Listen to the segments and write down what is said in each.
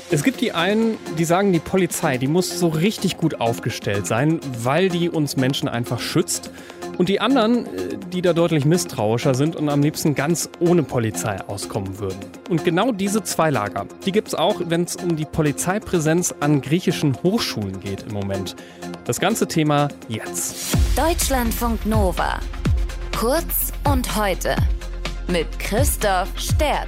Es gibt die einen, die sagen, die Polizei, die muss so richtig gut aufgestellt sein, weil die uns Menschen einfach schützt. Und die anderen, die da deutlich misstrauischer sind und am liebsten ganz ohne Polizei auskommen würden. Und genau diese zwei Lager, die gibt es auch, wenn es um die Polizeipräsenz an griechischen Hochschulen geht im Moment. Das ganze Thema jetzt. Deutschlandfunk Nova. Kurz und heute. Mit Christoph Sterz.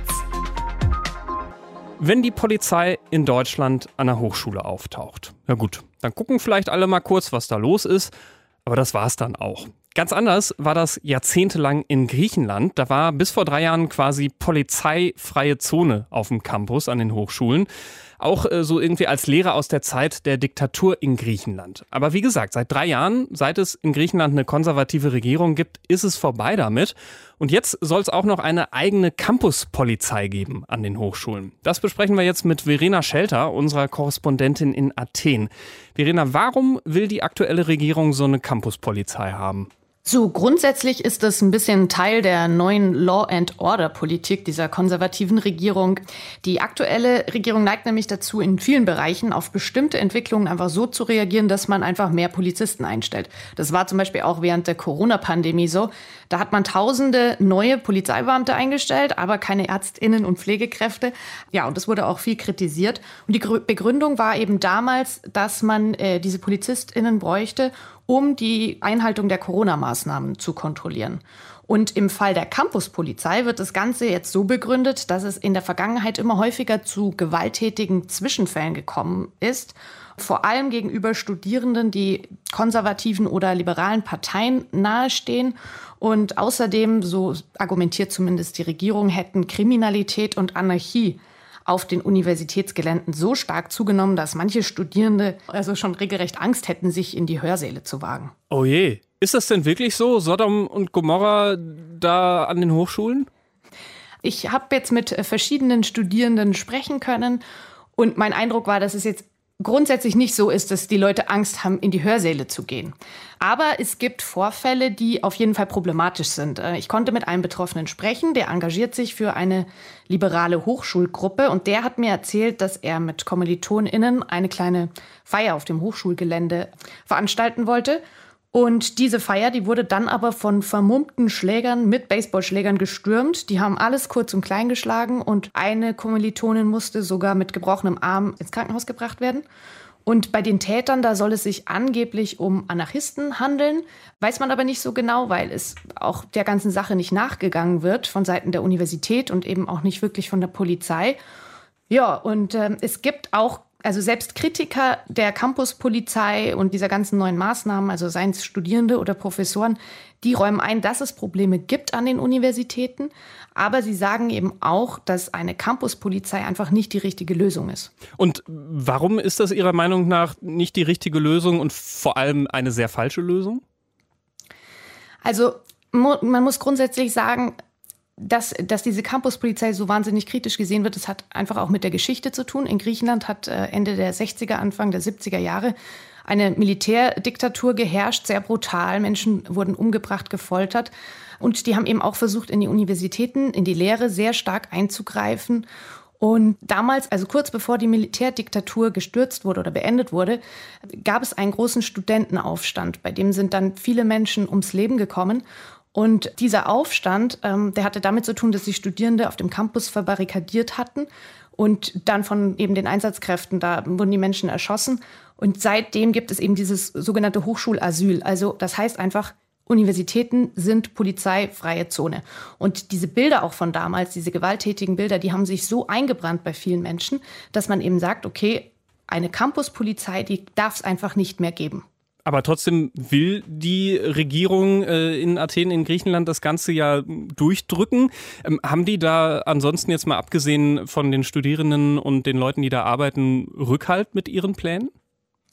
Wenn die Polizei in Deutschland an der Hochschule auftaucht, na gut, dann gucken vielleicht alle mal kurz, was da los ist. Aber das war's dann auch. Ganz anders war das jahrzehntelang in Griechenland. Da war bis vor 3 Jahren quasi polizeifreie Zone auf dem Campus an den Hochschulen. Auch so irgendwie als Lehre aus der Zeit der Diktatur in Griechenland. Aber wie gesagt, seit 3 Jahren, seit es in Griechenland eine konservative Regierung gibt, ist es vorbei damit. Und jetzt soll es auch noch eine eigene Campuspolizei geben an den Hochschulen. Das besprechen wir jetzt mit Verena Schelter, unserer Korrespondentin in Athen. Verena, warum will die aktuelle Regierung so eine Campuspolizei haben? So, grundsätzlich ist es ein bisschen Teil der neuen Law-and-Order-Politik dieser konservativen Regierung. Die aktuelle Regierung neigt nämlich dazu, in vielen Bereichen auf bestimmte Entwicklungen einfach so zu reagieren, dass man einfach mehr Polizisten einstellt. Das war zum Beispiel auch während der Corona-Pandemie so. Da hat man tausende neue Polizeibeamte eingestellt, aber keine ÄrztInnen und Pflegekräfte. Ja, und das wurde auch viel kritisiert. Und die Begründung war eben damals, dass man diese PolizistInnen bräuchte, um die Einhaltung der Corona-Maßnahmen zu kontrollieren. Und im Fall der Campuspolizei wird das Ganze jetzt so begründet, dass es in der Vergangenheit immer häufiger zu gewalttätigen Zwischenfällen gekommen ist, vor allem gegenüber Studierenden, die konservativen oder liberalen Parteien nahestehen. Und außerdem, so argumentiert zumindest die Regierung, hätten Kriminalität und Anarchie auf den Universitätsgeländen so stark zugenommen, dass manche Studierende also schon regelrecht Angst hätten, sich in die Hörsäle zu wagen. Oh je, ist das denn wirklich so? Sodom und Gomorra da an den Hochschulen? Ich habe jetzt mit verschiedenen Studierenden sprechen können und mein Eindruck war, dass es jetzt grundsätzlich nicht so ist, dass die Leute Angst haben, in die Hörsäle zu gehen. Aber es gibt Vorfälle, die auf jeden Fall problematisch sind. Ich konnte mit einem Betroffenen sprechen, der engagiert sich für eine liberale Hochschulgruppe und der hat mir erzählt, dass er mit KommilitonInnen eine kleine Feier auf dem Hochschulgelände veranstalten wollte. Und diese Feier, die wurde dann aber von vermummten Schlägern mit Baseballschlägern gestürmt. Die haben alles kurz und klein geschlagen und eine Kommilitonin musste sogar mit gebrochenem Arm ins Krankenhaus gebracht werden. Und bei den Tätern, da soll es sich angeblich um Anarchisten handeln. Weiß man aber nicht so genau, weil es auch der ganzen Sache nicht nachgegangen wird von Seiten der Universität und eben auch nicht wirklich von der Polizei. Ja, und es gibt auch also selbst Kritiker der Campuspolizei und dieser ganzen neuen Maßnahmen, also seien es Studierende oder Professoren, die räumen ein, dass es Probleme gibt an den Universitäten. Aber sie sagen eben auch, dass eine Campuspolizei einfach nicht die richtige Lösung ist. Und warum ist das Ihrer Meinung nach nicht die richtige Lösung und vor allem eine sehr falsche Lösung? Also man muss grundsätzlich sagen, dass diese Campuspolizei so wahnsinnig kritisch gesehen wird, das hat einfach auch mit der Geschichte zu tun. In Griechenland hat Ende der 60er, Anfang der 70er Jahre eine Militärdiktatur geherrscht, sehr brutal. Menschen wurden umgebracht, gefoltert. Und die haben eben auch versucht, in die Universitäten, in die Lehre sehr stark einzugreifen. Und damals, also kurz bevor die Militärdiktatur gestürzt wurde oder beendet wurde, gab es einen großen Studentenaufstand. Bei dem sind dann viele Menschen ums Leben gekommen. Und dieser Aufstand, der hatte damit zu tun, dass sich Studierende auf dem Campus verbarrikadiert hatten und dann von eben den Einsatzkräften, da wurden die Menschen erschossen. Und seitdem gibt es eben dieses sogenannte Hochschulasyl. Also das heißt einfach, Universitäten sind polizeifreie Zone. Und diese Bilder auch von damals, diese gewalttätigen Bilder, die haben sich so eingebrannt bei vielen Menschen, dass man eben sagt, okay, eine Campuspolizei, die darf es einfach nicht mehr geben. Aber trotzdem will die Regierung in Athen, in Griechenland, das Ganze ja durchdrücken. Haben die da ansonsten jetzt mal abgesehen von den Studierenden und den Leuten, die da arbeiten, Rückhalt mit ihren Plänen?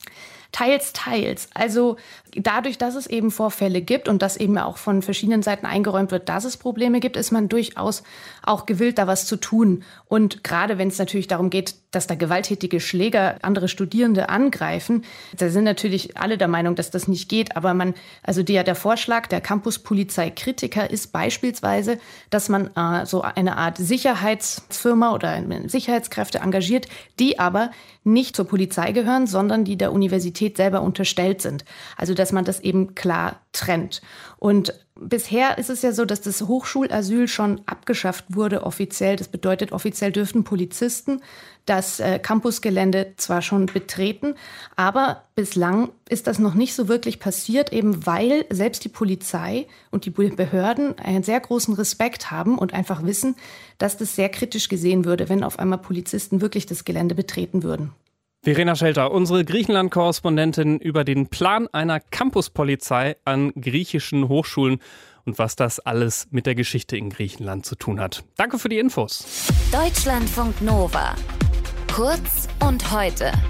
Teils, teils. Also dadurch, dass es eben Vorfälle gibt und dass eben auch von verschiedenen Seiten eingeräumt wird, dass es Probleme gibt, ist man durchaus auch gewillt, da was zu tun. Und gerade wenn es natürlich darum geht, dass da gewalttätige Schläger andere Studierende angreifen, da sind natürlich alle der Meinung, dass das nicht geht. Aber der Vorschlag der Campuspolizei-Kritiker ist beispielsweise, dass man so eine Art Sicherheitsfirma oder Sicherheitskräfte engagiert, die aber nicht zur Polizei gehören, sondern die der Universität selber unterstellt sind. Also dass man das eben klar trennt. Und bisher ist es ja so, dass das Hochschulasyl schon abgeschafft wurde offiziell. Das bedeutet, offiziell dürften Polizisten das Campusgelände zwar schon betreten, aber bislang ist das noch nicht so wirklich passiert, eben weil selbst die Polizei und die Behörden einen sehr großen Respekt haben und einfach wissen, dass das sehr kritisch gesehen würde, wenn auf einmal Polizisten wirklich das Gelände betreten würden. Verena Schelter, unsere Griechenland-Korrespondentin über den Plan einer Campuspolizei an griechischen Hochschulen und was das alles mit der Geschichte in Griechenland zu tun hat. Danke für die Infos. Deutschlandfunk Nova. Kurz und heute.